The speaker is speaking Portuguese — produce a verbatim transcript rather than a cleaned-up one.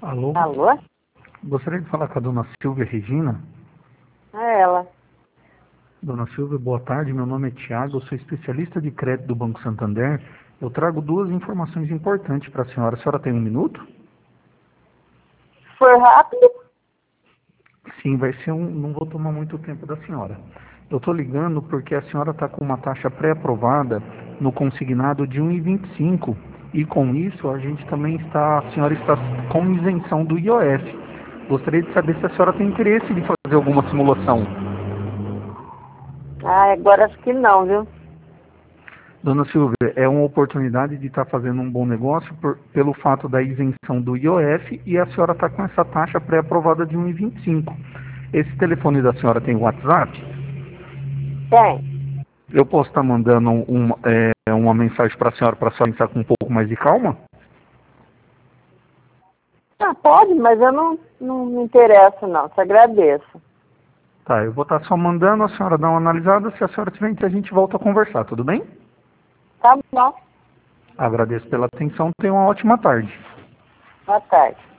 Alô? Alô? Gostaria de falar com a dona Silvia Regina. É ela. Dona Silvia, boa tarde. Meu nome é Tiago, eu sou especialista de crédito do Banco Santander. Eu trago duas informações importantes para a senhora. A senhora tem um minuto? Foi rápido? Sim, vai ser um. Não vou tomar muito tempo da senhora. Eu estou ligando porque a senhora está com uma taxa pré-aprovada no consignado de um vírgula vinte e cinco e com isso a gente também está, a senhora está com isenção do I O F. Gostaria de saber se a senhora tem interesse de fazer alguma simulação. Ah, agora acho que não, viu? Dona Silvia, é uma oportunidade de estar fazendo um bom negócio por, pelo fato da isenção do I O F e a senhora está com essa taxa pré-aprovada de um vírgula vinte e cinco. Esse telefone da senhora tem WhatsApp? Tem. Eu posso estar mandando um, é, uma mensagem para a senhora para a senhora pensar com um pouco mais de calma? Ah, pode, mas eu não, não me interesso, não. Te agradeço. Tá, eu vou estar só mandando, a senhora dar uma analisada. Se a senhora tiver interesse, a gente volta a conversar, tudo bem? Tá bom. Agradeço pela atenção, tenha uma ótima tarde. Boa tarde.